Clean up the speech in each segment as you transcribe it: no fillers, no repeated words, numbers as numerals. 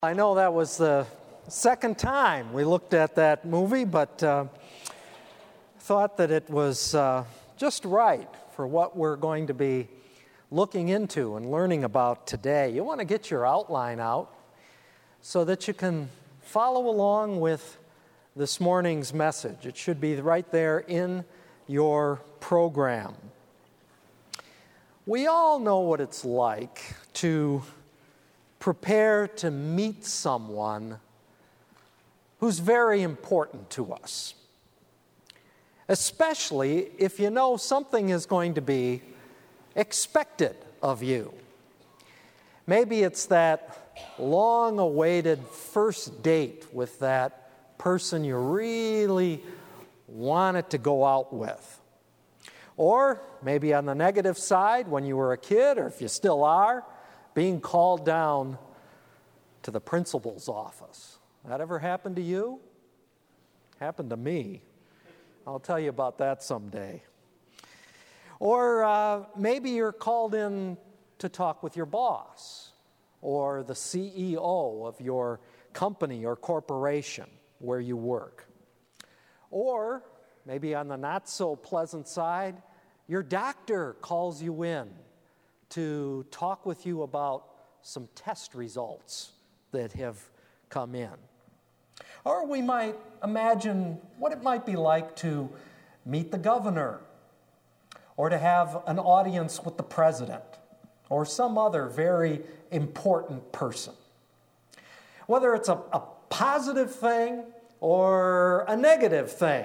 I know that was the second time we looked at that movie, but thought that it was just right for what we're going to be looking into and learning about today. You want to get your outline out so that you can follow along with this morning's message. It should be right there in your program. We all know what it's like to prepare to meet someone who's very important to us, especially if you know something is going to be expected of you. Maybe it's that long-awaited first date with that person you really wanted to go out with. Or maybe on the negative side, when you were a kid, or if you still are, being called down to the principal's office. That ever happened to you? Happened to me. I'll tell you about that someday. Or maybe you're called in to talk with your boss or the CEO of your company or corporation where you work. Or maybe on the not so pleasant side, your doctor calls you in to talk with you about some test results that have come in. Or we might imagine what it might be like to meet the governor, or to have an audience with the president, or some other very important person. Whether it's a positive thing or a negative thing,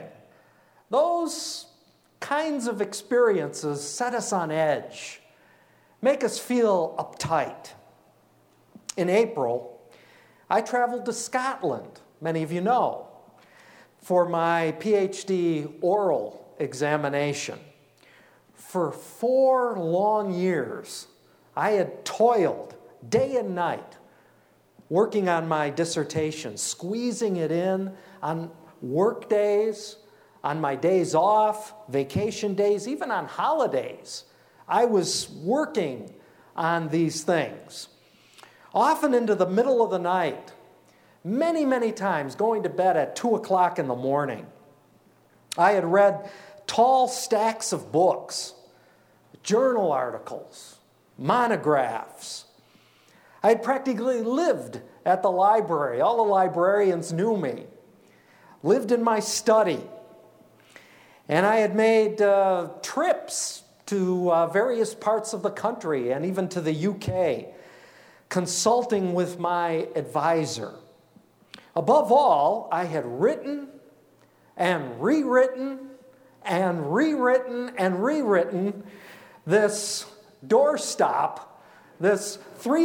those kinds of experiences set us on edge, make us feel uptight. In April, I traveled to Scotland, many of you know, for my PhD oral examination. For 4 long years, I had toiled day and night working on my dissertation, squeezing it in on work days, on my days off, vacation days, even on holidays. I was working on these things, often into the middle of the night, many, many times going to bed at 2 o'clock in the morning. I had read tall stacks of books, journal articles, monographs. I had practically lived at the library. All the librarians knew me. Lived in my study. And I had made trips to various parts of the country and even to the UK, consulting with my advisor. Above all, I had written and rewritten and rewritten and rewritten this doorstop, this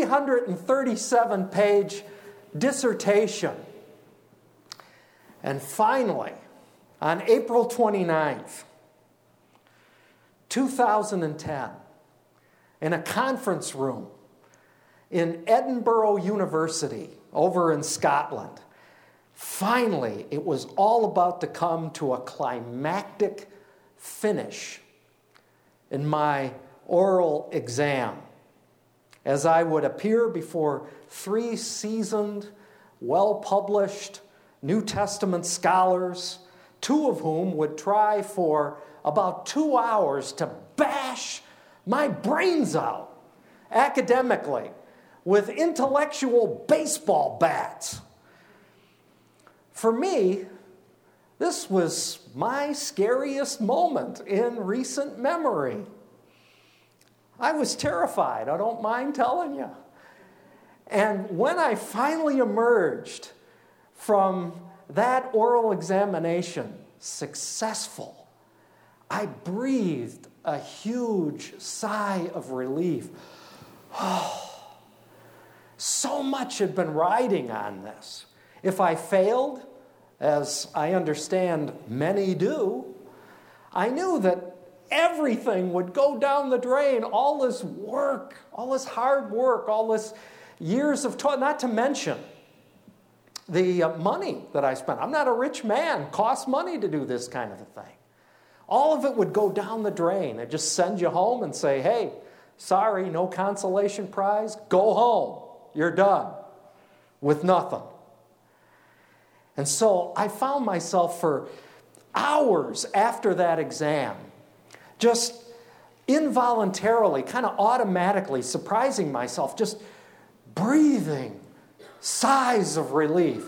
337-page dissertation. And finally, on April 29th, 2010, in a conference room in Edinburgh University over in Scotland, finally, it was all about to come to a climactic finish in my oral exam, as I would appear before 3 seasoned, well-published New Testament scholars, 2 of whom would try for about 2 hours to bash my brains out academically with intellectual baseball bats. For me, this was my scariest moment in recent memory. I was terrified, I don't mind telling you. And when I finally emerged from that oral examination successful, I breathed a huge sigh of relief. Oh, so much had been riding on this. If I failed, as I understand many do, I knew that everything would go down the drain. All this work, all this hard work, all this years of toil, not to mention the money that I spent. I'm not a rich man. It costs money to do this kind of a thing. All of it would go down the drain. They'd just send you home and say, hey, sorry, no consolation prize. Go home. You're done. with nothing. And so I found myself for hours after that exam, just involuntarily, kind of automatically surprising myself, just breathing sighs of relief.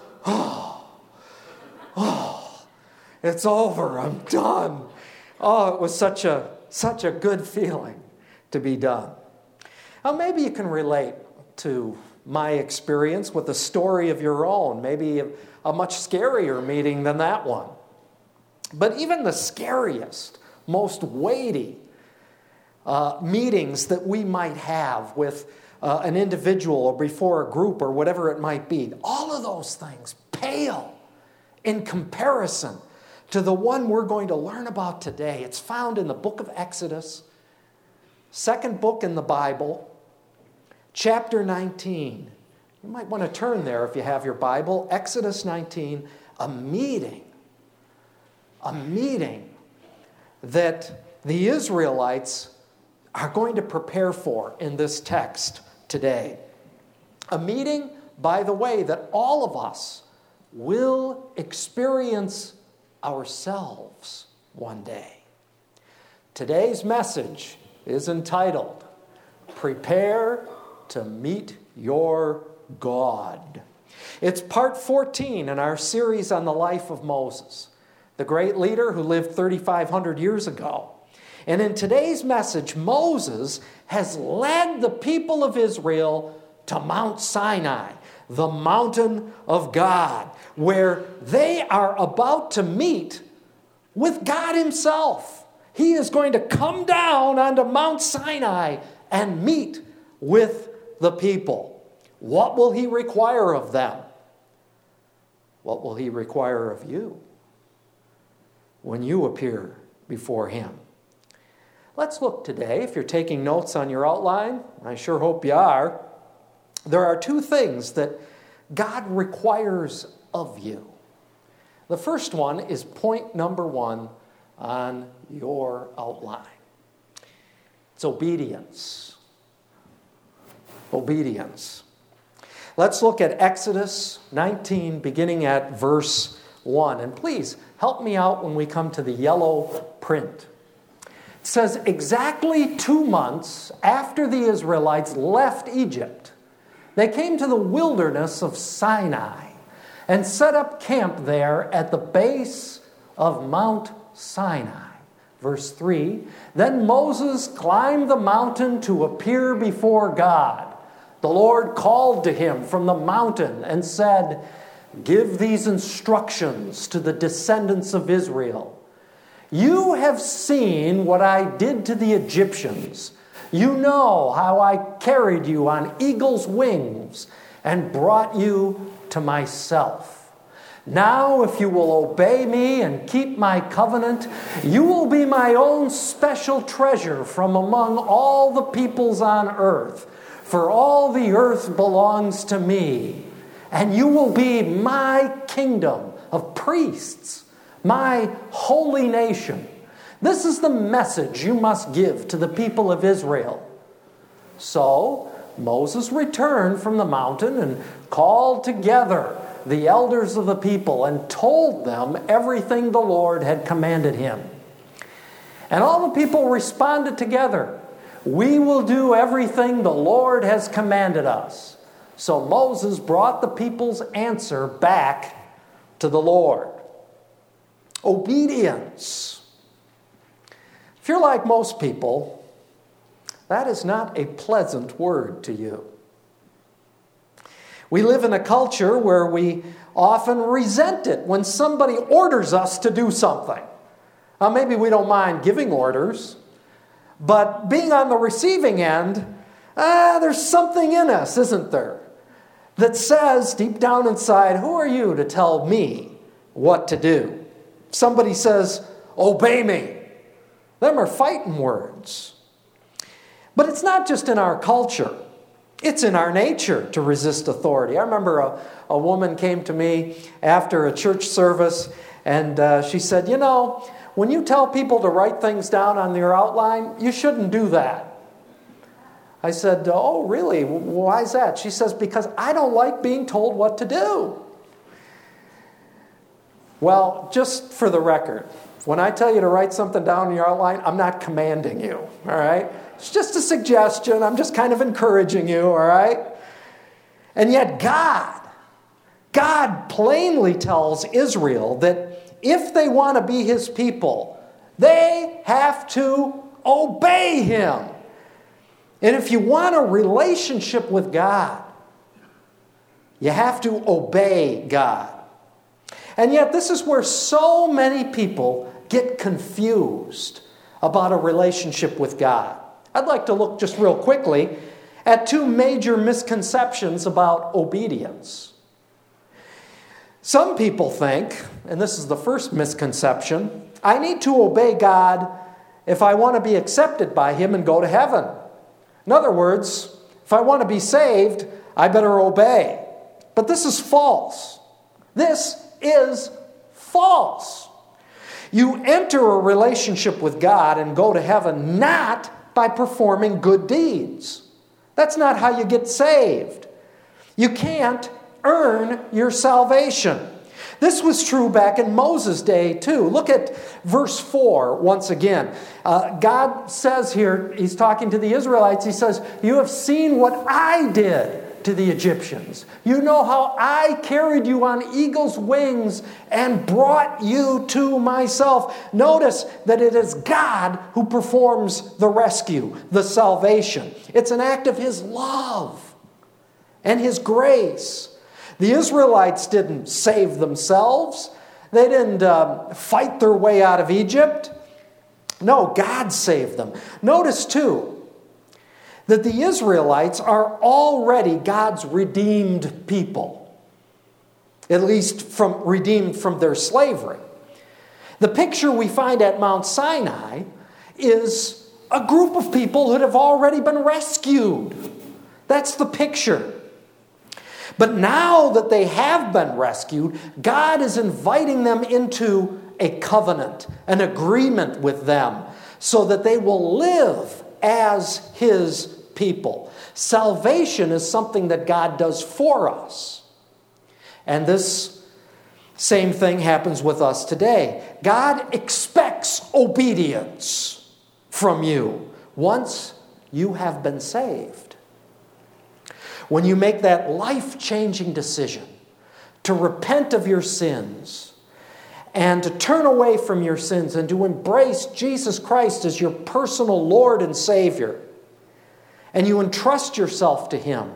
It's over, I'm done. Oh, it was such a good feeling to be done. Now, maybe you can relate to my experience with a story of your own, maybe a much scarier meeting than that one. But even the scariest, most weighty meetings that we might have with an individual or before a group or whatever it might be, all of those things pale in comparison to the one we're going to learn about today. It's found in the book of Exodus, second book in the Bible, chapter 19. You might want to turn there if you have your Bible. Exodus 19, a meeting that the Israelites are going to prepare for in this text today. A meeting, by the way, that all of us will experience ourselves one day. Today's message is entitled, Prepare to Meet Your God. It's part 14 in our series on the life of Moses, the great leader who lived 3,500 years ago. And in today's message, Moses has led the people of Israel to Mount Sinai, the mountain of God, where they are about to meet with God himself. He is going to come down onto Mount Sinai and meet with the people. What will he require of them? What will he require of you when you appear before him? Let's look today, if you're taking notes on your outline, I sure hope you are, there are two things that God requires of you. The first one is point number 1 on your outline. It's obedience. Obedience. Let's look at Exodus 19, beginning at verse 1. And please, help me out when we come to the yellow print. It says, exactly 2 months after the Israelites left Egypt, they came to the wilderness of Sinai and set up camp there at the base of Mount Sinai. Verse 3, then Moses climbed the mountain to appear before God. The Lord called to him from the mountain and said, give these instructions to the descendants of Israel. You have seen what I did to the Egyptians. You know how I carried you on eagle's wings and brought you to myself. Now, if you will obey me and keep my covenant, you will be my own special treasure from among all the peoples on earth. For all the earth belongs to me, and you will be my kingdom of priests, my holy nation. This is the message you must give to the people of Israel. So Moses returned from the mountain and called together the elders of the people and told them everything the Lord had commanded him. And all the people responded together, we will do everything the Lord has commanded us. So Moses brought the people's answer back to the Lord. Obedience. If you're like most people, that is not a pleasant word to you. We live in a culture where we often resent it when somebody orders us to do something. Now, maybe we don't mind giving orders, but being on the receiving end, there's something in us, isn't there, that says deep down inside, who are you to tell me what to do? Somebody says, obey me. Them are fighting words. But it's not just in our culture. It's in our nature to resist authority. I remember a woman came to me after a church service, and she said, you know, when you tell people to write things down on your outline, you shouldn't do that. I said, oh, really? Why is that? She says, because I don't like being told what to do. Well, just for the record, when I tell you to write something down in your outline, I'm not commanding you, all right? It's just a suggestion. I'm just kind of encouraging you, all right? And yet God plainly tells Israel that if they want to be his people, they have to obey him. And if you want a relationship with God, you have to obey God. And yet this is where so many people get confused about a relationship with God. I'd like to look just real quickly at two major misconceptions about obedience. Some people think, and this is the first misconception, I need to obey God if I want to be accepted by him and go to heaven. In other words, if I want to be saved, I better obey. But this is false. This is false. You enter a relationship with God and go to heaven not by performing good deeds. That's not how you get saved. You can't earn your salvation. This was true back in Moses' day too. Look at verse 4 once again. God says here, he's talking to the Israelites, he says, you have seen what I did to the Egyptians. You know how I carried you on eagle's wings and brought you to myself. Notice that it is God who performs the rescue, the salvation. It's an act of his love and his grace. The Israelites didn't save themselves. They didn't fight their way out of Egypt. No, God saved them. Notice too, that the Israelites are already God's redeemed people, at least redeemed from their slavery. The picture we find at Mount Sinai is a group of people that have already been rescued. That's the picture. But now that they have been rescued, God is inviting them into a covenant, an agreement with them, so that they will live as his people. Salvation is something that God does for us. And this same thing happens with us today. God expects obedience from you once you have been saved. When you make that life-changing decision to repent of your sins and to turn away from your sins and to embrace Jesus Christ as your personal Lord and Savior, and you entrust yourself to him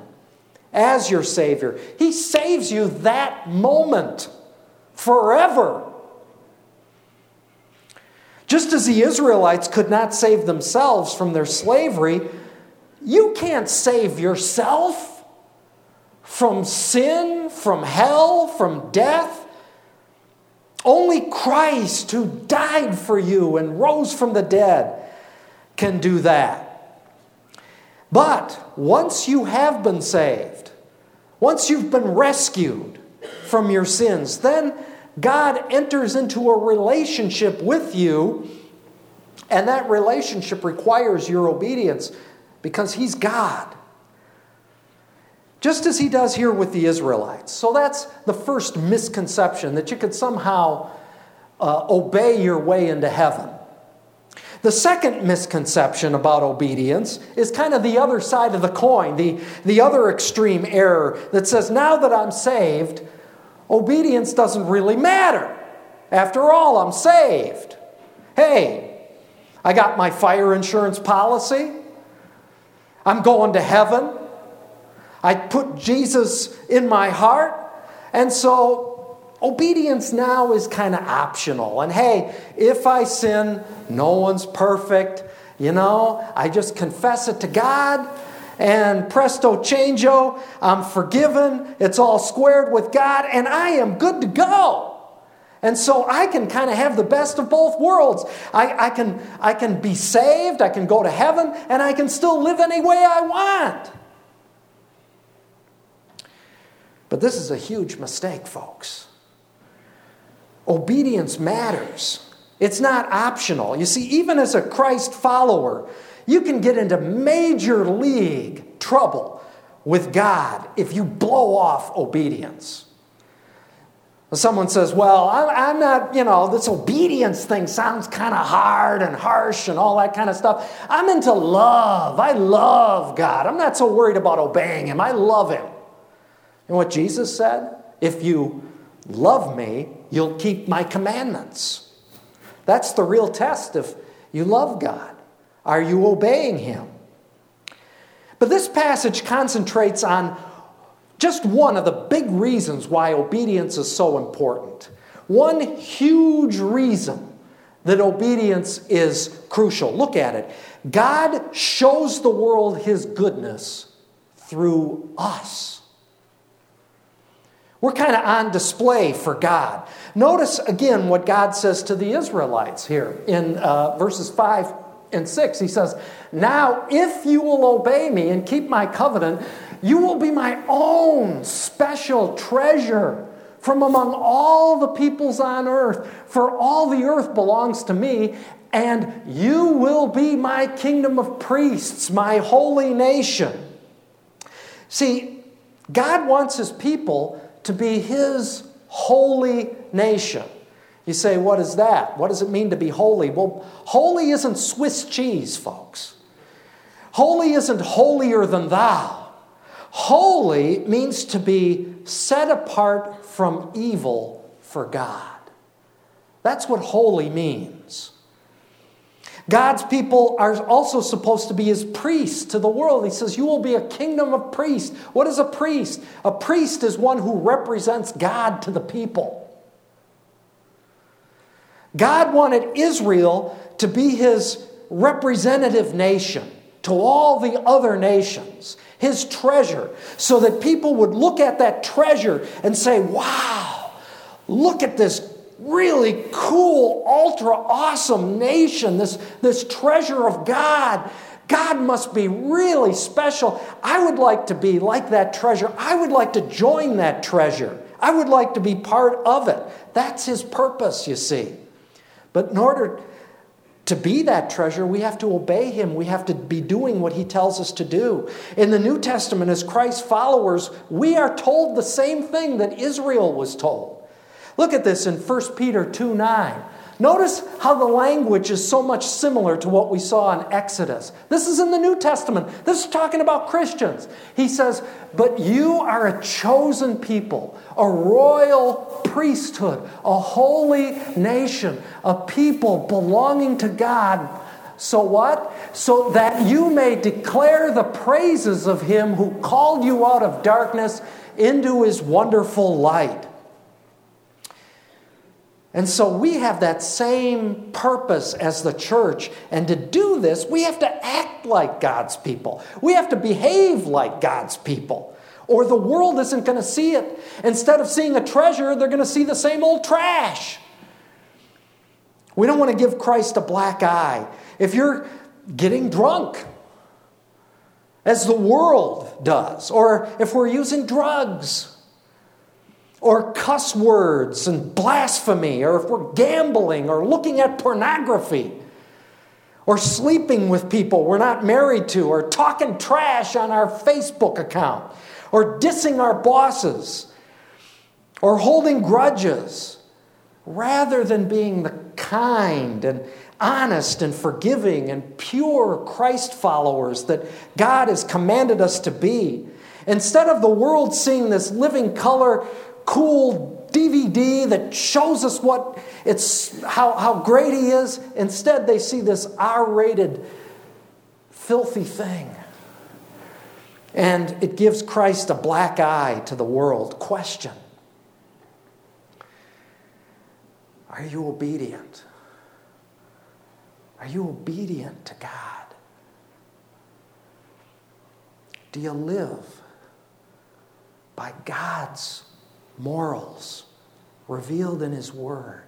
as your Savior, he saves you that moment forever. Just as the Israelites could not save themselves from their slavery, you can't save yourself from sin, from hell, from death. Only Christ, who died for you and rose from the dead, can do that. But once you have been saved, once you've been rescued from your sins, then God enters into a relationship with you, and that relationship requires your obedience because he's God. Just as he does here with the Israelites. So that's the first misconception, that you could somehow obey your way into heaven. The second misconception about obedience is kind of the other side of the coin, the other extreme error that says, now that I'm saved, obedience doesn't really matter. After all, I'm saved. Hey, I got my fire insurance policy. I'm going to heaven. I put Jesus in my heart. And so obedience now is kind of optional. And hey, if I sin, no one's perfect. You know, I just confess it to God. And presto changeo, I'm forgiven. It's all squared with God. And I am good to go. And so I can kind of have the best of both worlds. I can be saved. I can go to heaven. And I can still live any way I want. But this is a huge mistake, folks. Obedience matters. It's not optional. You see, even as a Christ follower, You can get into major league trouble with God if you blow off obedience. Someone says, well, I'm not, this obedience thing sounds kind of hard and harsh and all that kind of stuff. I'm into love. I love God. I'm not so worried about obeying him. I love him. And what Jesus said, if you love me, you'll keep my commandments. That's the real test if you love God. Are you obeying him? But this passage concentrates on just one of the big reasons why obedience is so important. One huge reason that obedience is crucial. Look at it. God shows the world his goodness through us. We're kind of on display for God. Notice again what God says to the Israelites here in verses 5 and 6. He says, now if you will obey me and keep my covenant, you will be my own special treasure from among all the peoples on earth. For all the earth belongs to me, and you will be my kingdom of priests, my holy nation. See, God wants his people to be his holy nation. You say, what is that? What does it mean to be holy? Well, holy isn't Swiss cheese, folks. Holy isn't holier than thou. Holy means to be set apart from evil for God. That's what holy means. God's people are also supposed to be his priests to the world. He says, you will be a kingdom of priests. What is a priest? A priest is one who represents God to the people. God wanted Israel to be his representative nation to all the other nations, his treasure, so that people would look at that treasure and say, wow, look at this really cool, ultra awesome nation, this treasure of God. God must be really special. I would like to be like that treasure. I would like to join that treasure. I would like to be part of it. That's his purpose, you see. But in order to be that treasure, we have to obey him. We have to be doing what he tells us to do. In the New Testament, as Christ's followers, we are told the same thing that Israel was told. Look at this in 1 Peter 2:9. Notice how the language is so much similar to what we saw in Exodus. This is in the New Testament. This is talking about Christians. He says, but you are a chosen people, a royal priesthood, a holy nation, a people belonging to God. So what? So that you may declare the praises of him who called you out of darkness into his wonderful light. And so we have that same purpose as the church. And to do this, we have to act like God's people. We have to behave like God's people. Or the world isn't going to see it. Instead of seeing a treasure, they're going to see the same old trash. We don't want to give Christ a black eye. If you're getting drunk, as the world does, or if we're using drugs, or cuss words and blasphemy, or if we're gambling or looking at pornography, or sleeping with people we're not married to, or talking trash on our Facebook account, or dissing our bosses, or holding grudges, rather than being the kind and honest and forgiving and pure Christ followers that God has commanded us to be. Instead of the world seeing this living color cool DVD that shows us how great he is, instead they see this R-rated filthy thing. And it gives Christ a black eye to the world. Question: are you obedient? Are you obedient to God? Do you live by God's morals revealed in his word,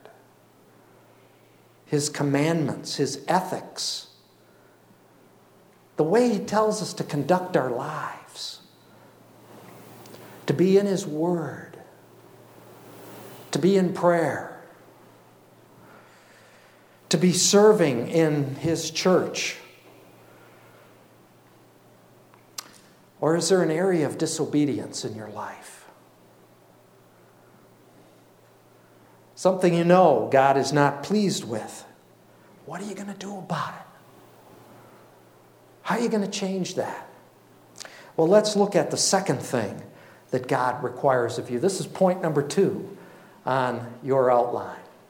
his commandments, his ethics, the way he tells us to conduct our lives, to be in his word, to be in prayer, to be serving in his church, Or is there an area of disobedience in your life? Something you know God is not pleased with. What are you going to do about it? How are you going to change that? Well, let's look at the second thing that God requires of you. This is point number 2 on your outline.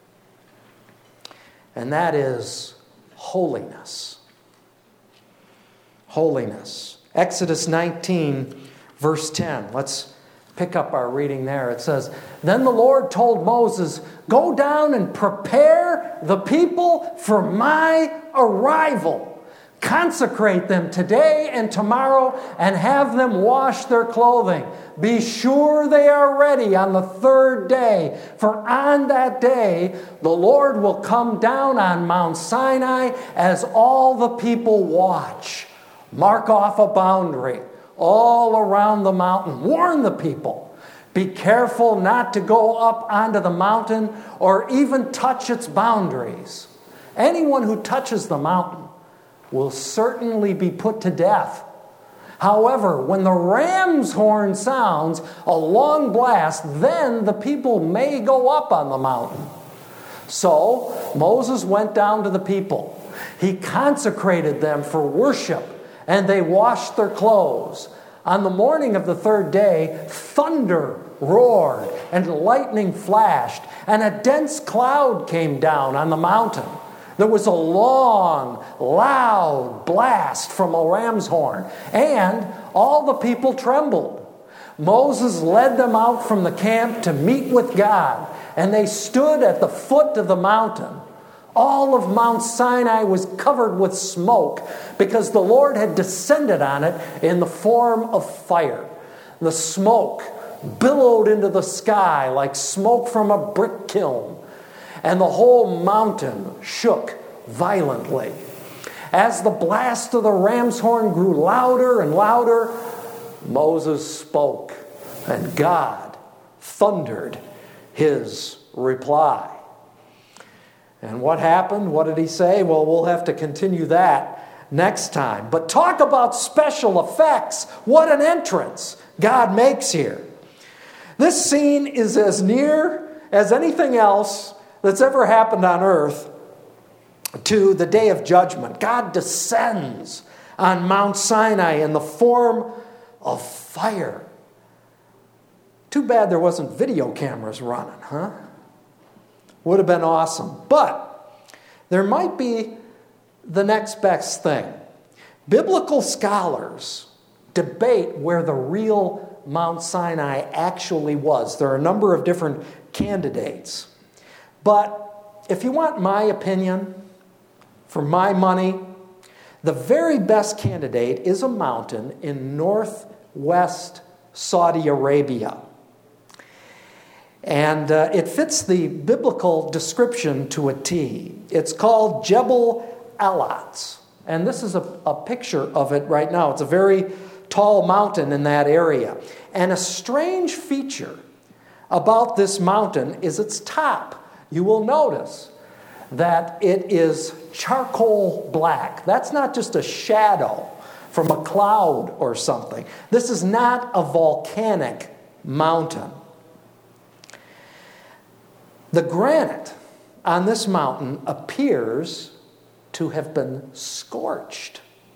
And that is holiness. Holiness. Exodus 19, verse 10. Let's pick up our reading there. It says, "Then the Lord told Moses, 'Go down and prepare the people for my arrival. Consecrate them today and tomorrow and have them wash their clothing. Be sure they are ready on the 3rd day, for on that day the Lord will come down on Mount Sinai as all the people watch. Mark off a boundary all around the mountain. Warn the people. Be careful not to go up onto the mountain or even touch its boundaries. Anyone who touches the mountain will certainly be put to death. However, when the ram's horn sounds a long blast, then the people may go up on the mountain.' So Moses went down to the people. He consecrated them for worship, and they washed their clothes. On the morning of the 3rd day, thunder roared and lightning flashed, and a dense cloud came down on the mountain. There was a long, loud blast from a ram's horn, and all the people trembled. Moses led them out from the camp to meet with God, and they stood at the foot of the mountain. All of Mount Sinai was covered with smoke because the Lord had descended on it in the form of fire. The smoke billowed into the sky like smoke from a brick kiln, and the whole mountain shook violently. As the blast of the ram's horn grew louder and louder, Moses spoke, and God thundered his reply. And what happened? What did he say? Well, we'll have to continue that next time. But talk about special effects. What an entrance God makes here. This scene is as near as anything else that's ever happened on earth to the day of judgment. God descends on Mount Sinai in the form of fire. Too bad there wasn't video cameras running, huh? Would have been awesome. But there might be the next best thing. Biblical scholars debate where the real Mount Sinai actually was. There are a number of different candidates. But if you want my opinion, for my money, the very best candidate is a mountain in northwest Saudi Arabia. And it fits the biblical description to a T. It's called Jebel Alat. And this is a picture of it right now. It's a very tall mountain in that area. And a strange feature about this mountain is its top. You will notice that it is charcoal black. That's not just a shadow from a cloud or something. This is not a volcanic mountain. The granite on this mountain appears to have been scorched.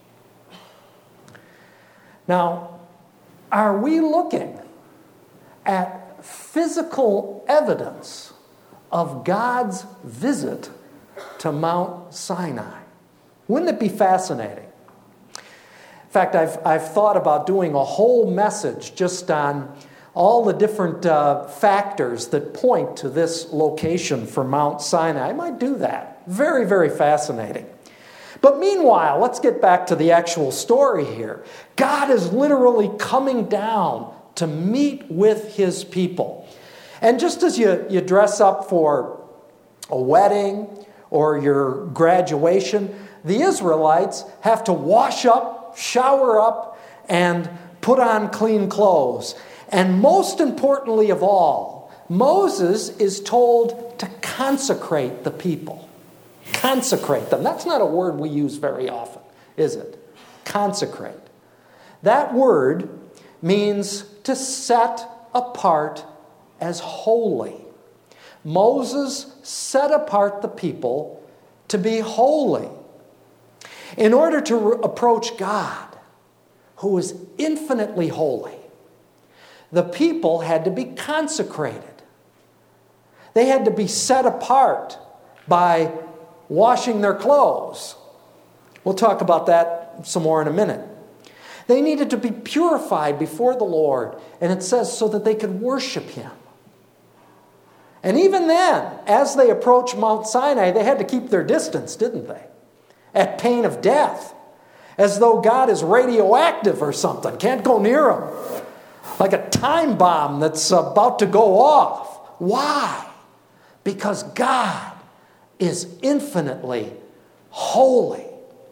Now, are we looking at physical evidence of God's visit to Mount Sinai? Wouldn't it be fascinating? In fact, I've thought about doing a whole message just on all the different factors that point to this location for Mount Sinai. I might do that. Very, very fascinating. But meanwhile, let's get back to the actual story here. God is literally coming down to meet with his people. And just as you dress up for a wedding or your graduation, the Israelites have to wash up, shower up, and put on clean clothes. And most importantly of all, Moses is told to consecrate the people. Consecrate them. That's not a word we use very often, is it? Consecrate. That word means to set apart as holy. Moses set apart the people to be holy. In order to approach God, who is infinitely holy, the people had to be consecrated. They had to be set apart by washing their clothes. We'll talk about that some more in a minute. They needed to be purified before the Lord, and it says so that they could worship Him. And even then, as they approached Mount Sinai, they had to keep their distance, didn't they? At pain of death, as though God is radioactive or something. Can't go near Him. Like a time bomb that's about to go off. Why? Because God is infinitely holy.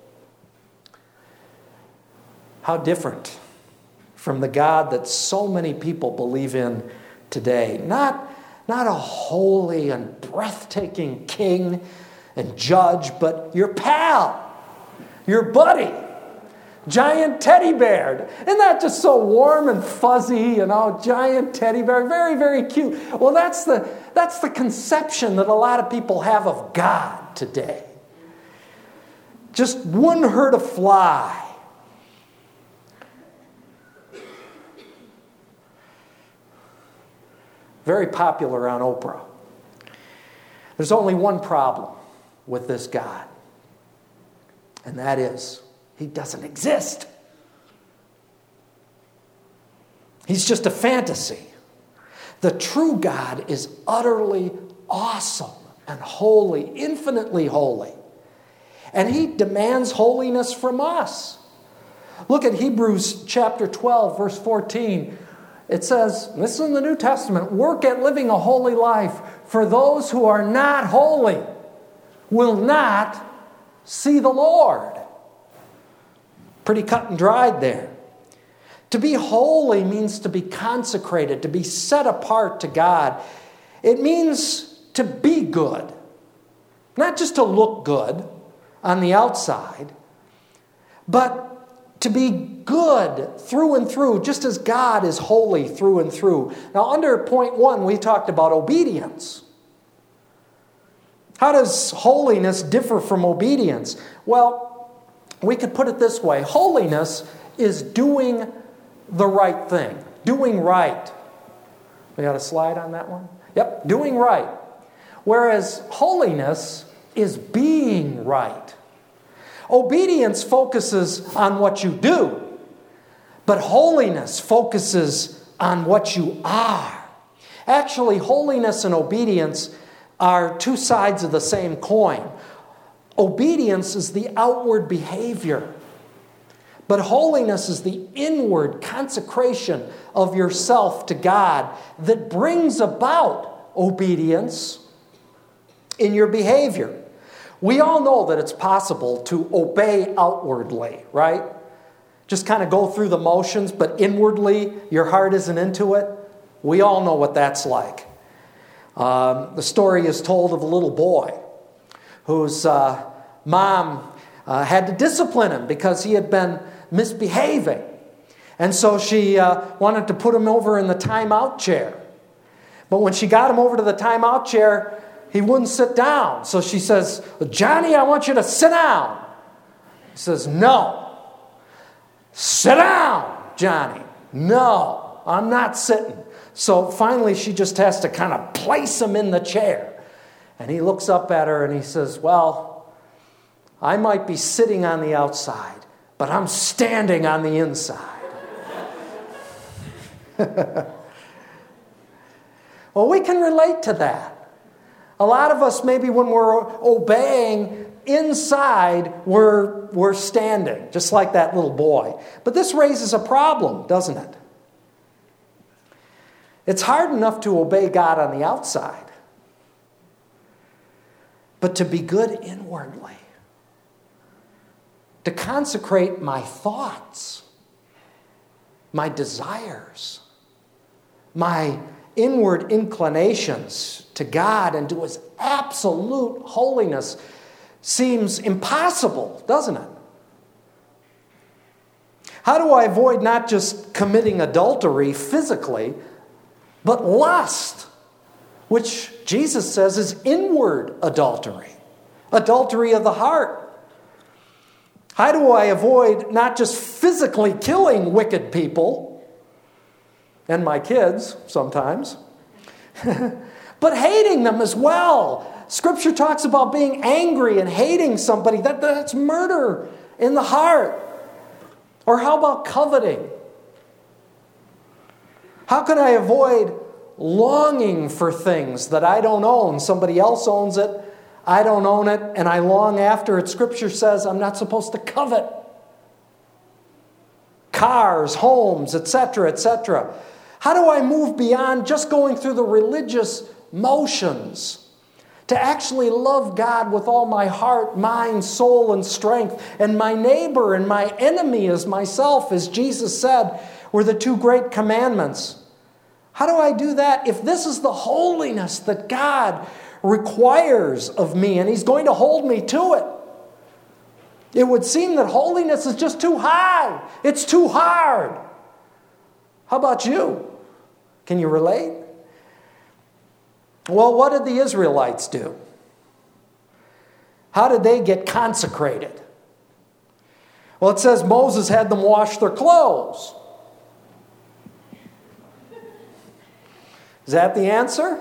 How different from the God that so many people believe in today. Not a holy and breathtaking king and judge, but your pal, your buddy, giant teddy bear. Isn't that just so warm and fuzzy, giant teddy bear, very, very cute. Well, that's the conception that a lot of people have of God today. Just wouldn't hurt a fly. Very popular on Oprah. There's only one problem with this God, and that is He doesn't exist. He's just a fantasy. The true God is utterly awesome and holy, infinitely holy. And He demands holiness from us. Look at Hebrews chapter 12, verse 14. It says, this is in the New Testament, work at living a holy life, for those who are not holy will not see the Lord. Pretty cut and dried there. To be holy means to be consecrated, to be set apart to God. It means to be good, not just to look good on the outside, but to be good through and through, just as God is holy through and through. Now, under point 1, we talked about obedience. How does holiness differ from obedience? Well, we could put it this way. Holiness is doing the right thing. Doing right. We got a slide on that one? Yep, doing right. Whereas holiness is being right. Obedience focuses on what you do, but holiness focuses on what you are. Actually, holiness and obedience are two sides of the same coin. Obedience is the outward behavior, but holiness is the inward consecration of yourself to God that brings about obedience in your behavior. We all know that it's possible to obey outwardly, right? Just kind of go through the motions, but inwardly your heart isn't into it. We all know what that's like. The story is told of a little boy whose mom had to discipline him because he had been misbehaving. And so she wanted to put him over in the timeout chair. But when she got him over to the timeout chair, he wouldn't sit down. So she says, Johnny, I want you to sit down. He says, no. Sit down, Johnny. No, I'm not sitting. So finally she just has to kind of place him in the chair. And he looks up at her and he says, well, I might be sitting on the outside, but I'm standing on the inside. Well, we can relate to that. A lot of us, maybe when we're obeying inside, we're standing, just like that little boy. But this raises a problem, doesn't it? It's hard enough to obey God on the outside, but to be good inwardly, to consecrate my thoughts, my desires, my inward inclinations to God and to His absolute holiness seems impossible, doesn't it? How do I avoid not just committing adultery physically, but lust, which Jesus says is inward adultery, adultery of the heart? How do I avoid not just physically killing wicked people, and my kids sometimes, but hating them as well? Scripture talks about being angry and hating somebody. That's murder in the heart. Or how about coveting? How can I avoid longing for things that I don't own? Somebody else owns it, I don't own it, and I long after it. Scripture says I'm not supposed to covet. Cars, homes, etc., etc. How do I move beyond just going through the religious motions to actually love God with all my heart, mind, soul, and strength, and my neighbor and my enemy as myself, as Jesus said, were the two great commandments? How do I do that if this is the holiness that God requires of me and He's going to hold me to it? It would seem that holiness is just too high. It's too hard. How about you? Can you relate? Well, what did the Israelites do? How did they get consecrated? Well, it says Moses had them wash their clothes. Is that the answer?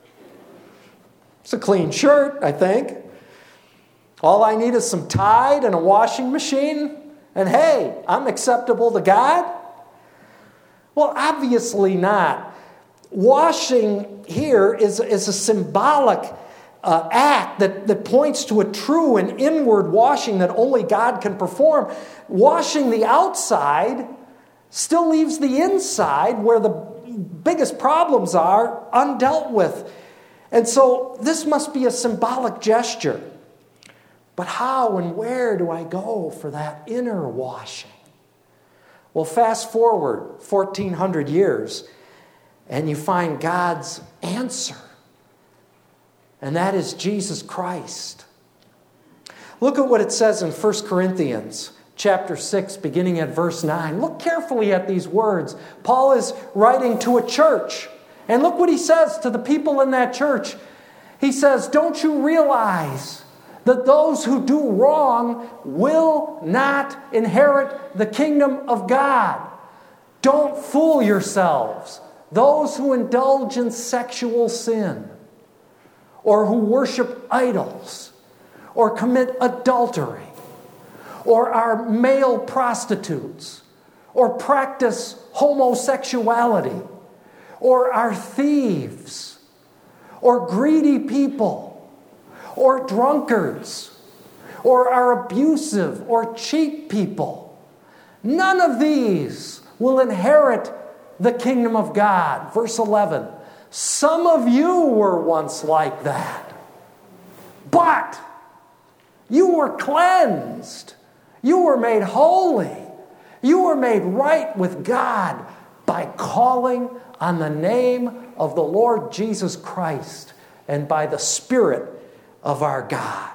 It's a clean shirt, I think. All I need is some Tide and a washing machine, and hey, I'm acceptable to God? Well, obviously not. Washing here is a symbolic act that points to a true and inward washing that only God can perform. Washing the outside still leaves the inside, where the biggest problems are, undealt with. And so this must be a symbolic gesture. But how and where do I go for that inner washing? Well, fast forward 1,400 years, and you find God's answer. And that is Jesus Christ. Look at what it says in 1 Corinthians chapter 6, beginning at verse 9. Look carefully at these words. Paul is writing to a church. And look what he says to the people in that church. He says, "Don't you realize that those who do wrong will not inherit the kingdom of God? Don't fool yourselves. Those who indulge in sexual sin, or who worship idols, or commit adultery, or are male prostitutes, or practice homosexuality, or are thieves, or greedy people, or drunkards, or are abusive or cheat people. None of these will inherit the kingdom of God." Verse 11, "Some of you were once like that, but you were cleansed. You were made holy. You were made right with God by calling on the name of the Lord Jesus Christ and by the Spirit of our God."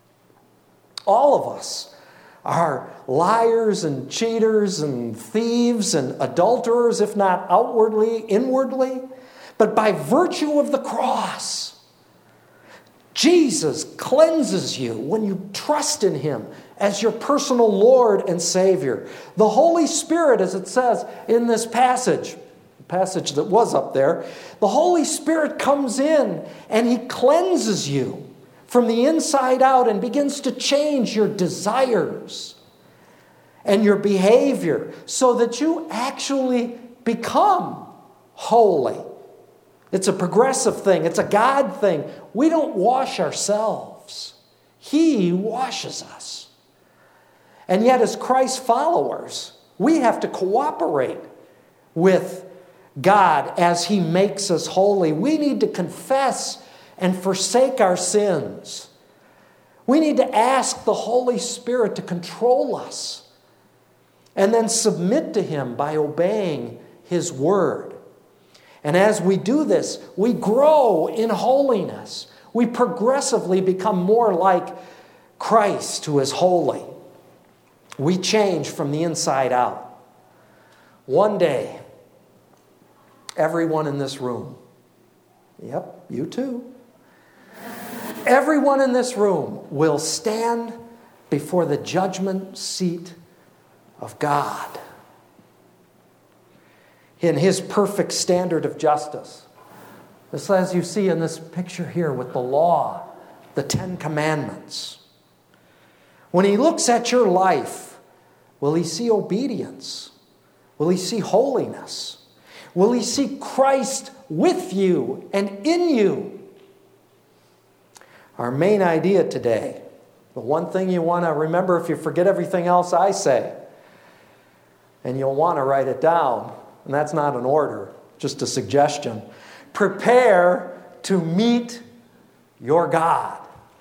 All of us are liars and cheaters and thieves and adulterers, if not outwardly, inwardly. But by virtue of the cross, Jesus cleanses you when you trust in Him as your personal Lord and Savior. The Holy Spirit, as it says in this passage, the passage that was up there, the Holy Spirit comes in and He cleanses you from the inside out and begins to change your desires and your behavior so that you actually become holy. It's a progressive thing. It's a God thing. We don't wash ourselves. He washes us. And yet, as Christ followers, we have to cooperate with God as He makes us holy. We need to confess and forsake our sins. We need to ask the Holy Spirit to control us and then submit to Him by obeying His word. And as we do this, we grow in holiness. We progressively become more like Christ, who is holy. We change from the inside out. one day, everyone in this room, yep, you too, everyone in this room will stand before the judgment seat of God in His perfect standard of justice. Just as you see in this picture here with the law, the 10 Commandments. When He looks at your life, will He see obedience? Will He see holiness? Will He see Christ with you and in you? Our main idea today, the one thing you want to remember if you forget everything else I say, and you'll want to write it down, and that's not an order, just a suggestion. Prepare to meet your God.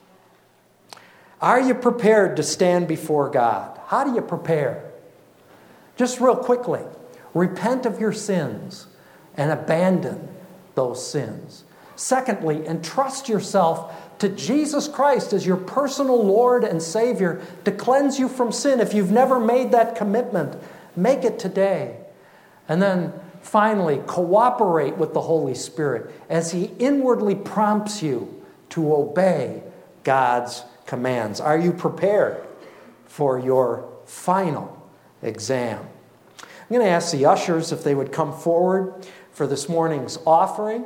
Are you prepared to stand before God? How do you prepare? Just real quickly, repent of your sins and abandon those sins. Secondly, entrust yourself to Jesus Christ as your personal Lord and Savior to cleanse you from sin. If you've never made that commitment, make it today. And then finally, cooperate with the Holy Spirit as He inwardly prompts you to obey God's commands. Are you prepared for your final exam? I'm going to ask the ushers if they would come forward for this morning's offering.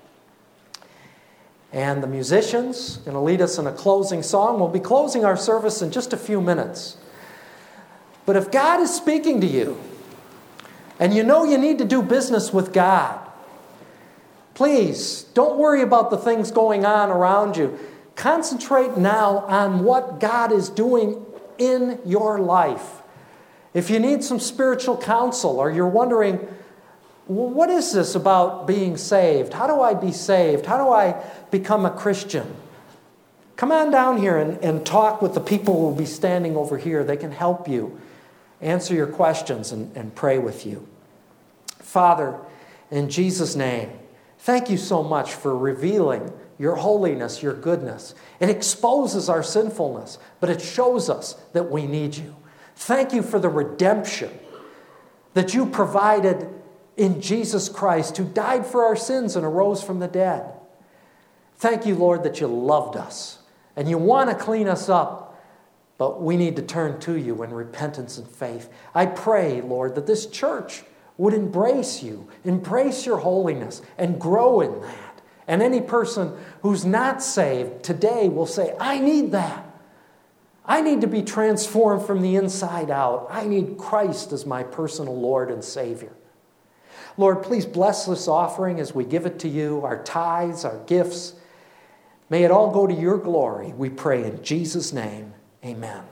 And the musicians are going to lead us in a closing song. We'll be closing our service in just a few minutes. But if God is speaking to you, and you know you need to do business with God, please don't worry about the things going on around you. Concentrate now on what God is doing in your life. If you need some spiritual counsel, or you're wondering, well, what is this about being saved? How do I be saved? How do I become a Christian? Come on down here and talk with the people who will be standing over here. They can help you, answer your questions, and pray with you. Father, in Jesus' name, thank you so much for revealing your holiness, your goodness. It exposes our sinfulness, but it shows us that we need you. Thank you for the redemption that you provided in Jesus Christ, who died for our sins and arose from the dead. Thank you, Lord, that you loved us and you want to clean us up, but we need to turn to you in repentance and faith. I pray, Lord, that this church would embrace you, embrace your holiness, and grow in that. And any person who's not saved today will say, I need that. I need to be transformed from the inside out. I need Christ as my personal Lord and Savior. Lord, please bless this offering as we give it to you, our tithes, our gifts. May it all go to your glory, we pray in Jesus' name. Amen.